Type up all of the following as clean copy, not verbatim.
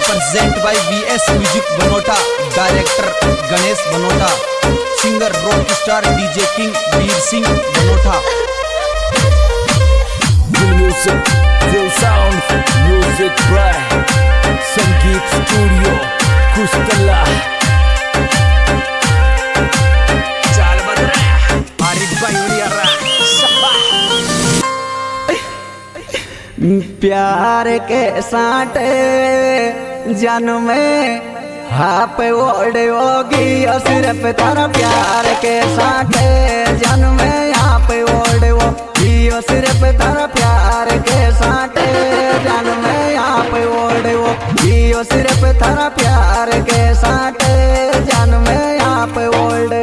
Present by VS music Banota, director Ganesh Banota, singer rock star DJ king Veer Singh Banota. Music, real sound, music by Sangeet studio Kustala. चाल बदरा आरिफ भाई उड़ियारा प्यार के साटे जन्म में हाप ओढ़े होगी सिर्फ तारा प्यार के साटे जन्म में हाप ओढ़े होगी सिर्फ तारा प्यार के साटे जन्म में हाप ओढ़े होगी सिर्फ तारा प्यार के साटे जन्म में हाप ओढ़े।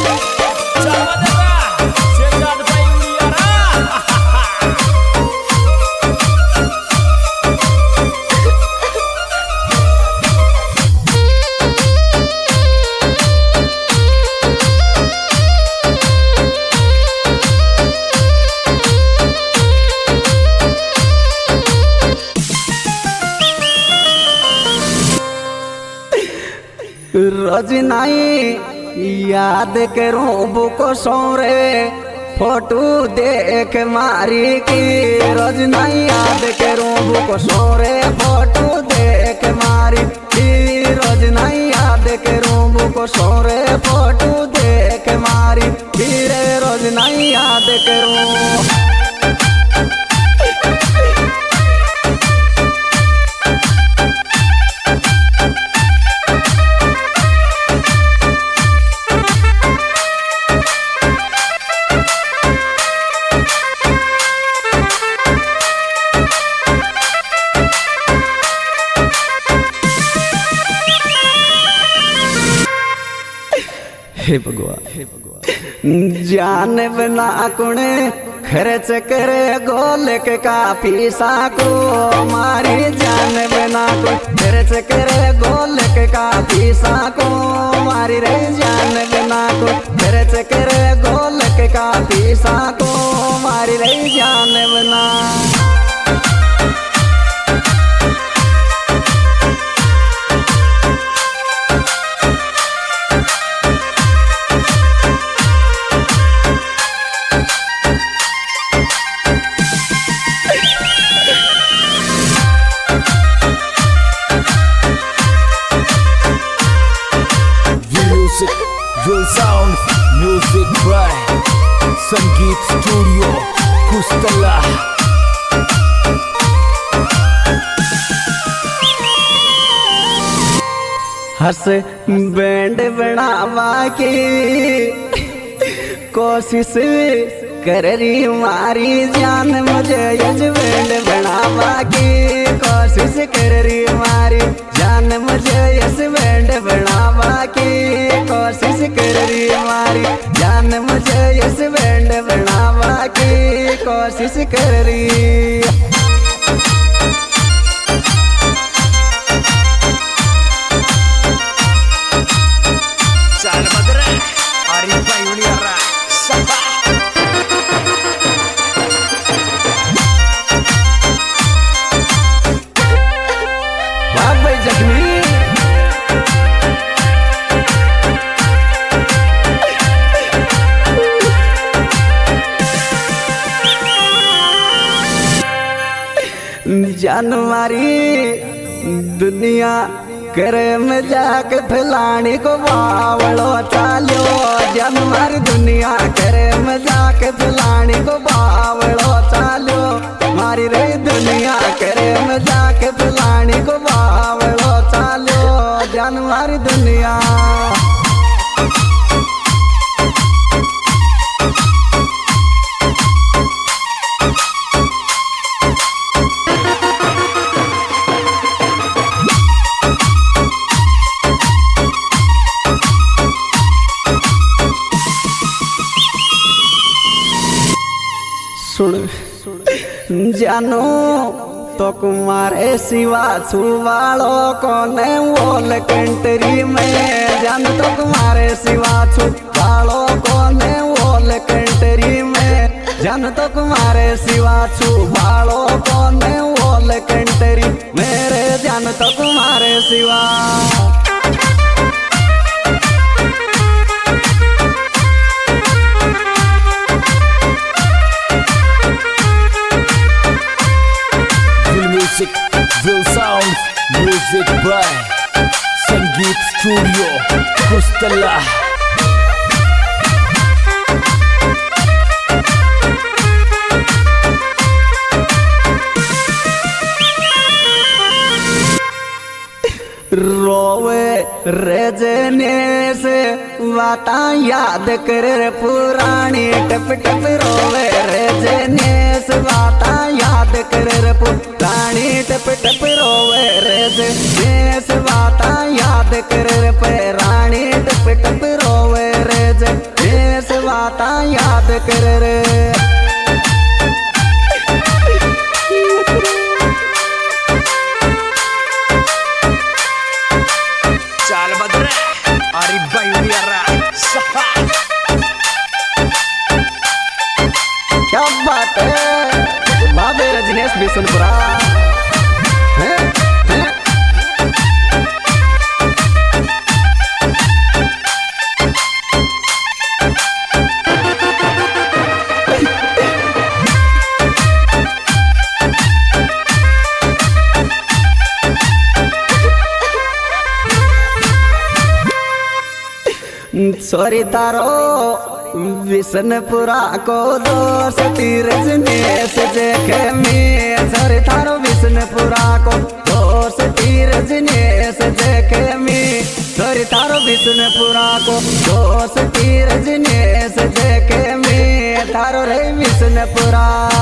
रोज नहीं याद करूं बुको सोरे फोटो देख मारी की रोज नहीं याद करूं बुको सोरे फोटो देख मारी की रोज नहीं याद करूं बुको सोरे फोटो देख मारी की रे रोज नहीं याद करूं। हे भगवान जान बना कुने खर्च करे गोल के काफी साको मारी जान बना कुने खर्च करे गोल के काफी साको मारी रे जान बना कुने खर्च करे गोल के काफी साको मारी रे जान बना। Real sound, music by Sangeet studio Kustala. Hans band बनावा की कोशिश कर रही मारी जान मुझे यज बैंड बनावा की कोशिश कर रही मारी जान मुझे यस बैंड बनावा की कोशिश कर रही मारी जान मुझे यस बैंड बनावा की कोशिश कर रही। चाल बदरा आरिफ भाई उड़ियारा जानवारी दुनिया करे में जाके फैलाने को बावड़ो चालो जानवारी दुनिया करे में जाके फैलाने को बावड़ो चालो मारी रे दुनिया करे में जाके फैलाने को बावड़ो चालो जानवारी दुनिया। सुन जानो तो कुमारे सिवा छुवालो कोने वोल कंट्री में जान तो कुमारे सिवा छुवालो कोने वोल कंट्री में जान जान तो तुम्हारे सिवा छू बालो कोने ओल कंटरी मेरे जान तो तुम्हारे सिवा Music, Will Sounds, Music by Sangeet Studio, Kustala. रोवे रजने से वाता याद कर पुरानी टप टप रोवे रजने से वाता याद कर पुरानी टप टप रोवे रजने से वाता याद कर पुरानी टप टप रोवे रजने से वाता याद कर चाल बदरे अरे बायुलियारा क्या बात है बाबे रजनीश बिशनपुरा सॉरी तारो विष्णुपुरा को दोस्त रजनीश देखे में सॉरी तारो विष्णुपुरा को दोस्त रजनीश देखे में सॉरी तारो विष्णुपुरा को दोस्त रजनीश देखे में तारो रे विष्णुपुरा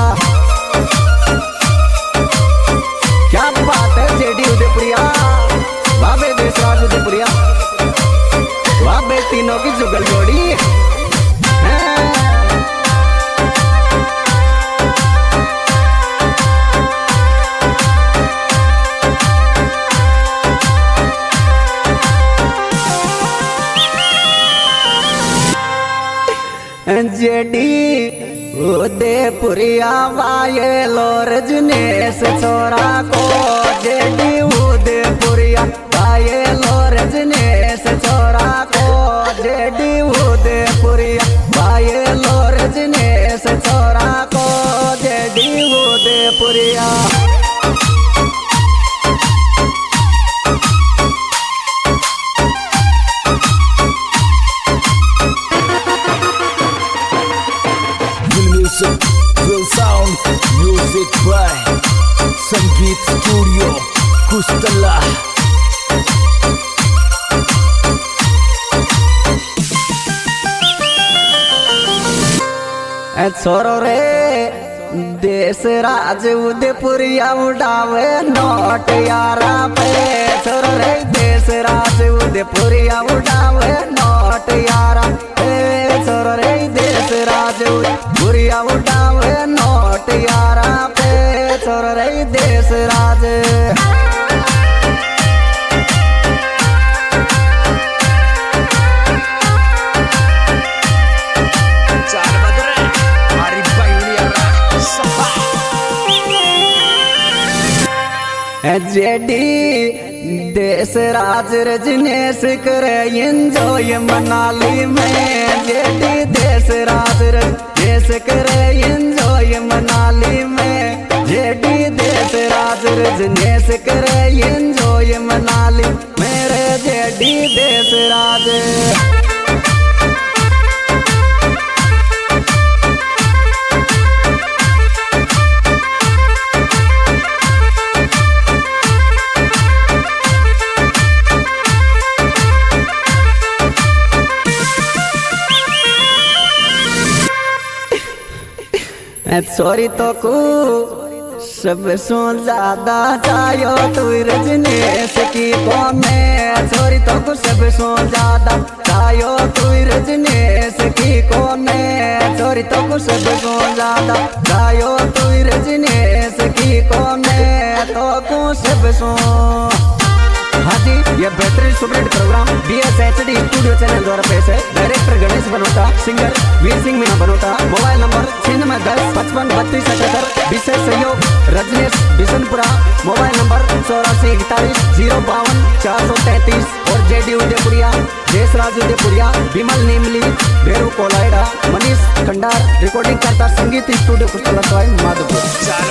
क्या बात है जेडी उदयपुरिया बाबे देशराज उदयपुरिया बाबे तीनों की जुगल जोड़ी जेडी उदयपुरिया वाये लो रजनीश छोरा को जेडी उदयपुरिया वाये लो रजनीश छोरा को जेडी उदयपुरिया वाये लो रजनीश छोरा को JD Udaipuriya Music, Will Sounds, Music by Sangeet Studio, Kustala. छोरो रे देश राज उदयपुरिया उड़ावे नोट यारा पे छोरो रे देश राज उदयपुरिया उड़ावे नोट यारा पे छोरो रे देश राज उदयपुरिया उड़ावे नोट यारा पे छोरो रे देश राज जेडी देश राज रजनीश करे एंजॉय मनाली में जेडी देश राज रजनीश करे एंजॉय मनाली में जेडी देश राज रजनीश करे एंजॉय मनाली मेरे जेडी देश राज सॉरी तो को सब सो ज्यादा चायो तू रजनीश की कोने सॉरी तो को सब सो ज्यादा चायो तू रजनीश की कोने सॉरी तो को सब सो ज्यादा चायो तू रजनीश की कोने तो को सब सो हाँ जी ये बेहतरीन superhit program BSHD studio channel द्वारा पेश है। Director Ganesh Banota, singer Veer Singh Meena Banota, mobile number 96 9810553277। विशेष सहयोग रजनीश बिशनपुरा। मोबाइल नंबर 8441052433 और जेडी उदयपुरिया, देशराज उदयपुरिया, विमल नीमली, भेरू कोलायडा, मनीष खंडार। रिकॉर्डिंग करता संगीत स्टूडियो कुशतला माधोपुर।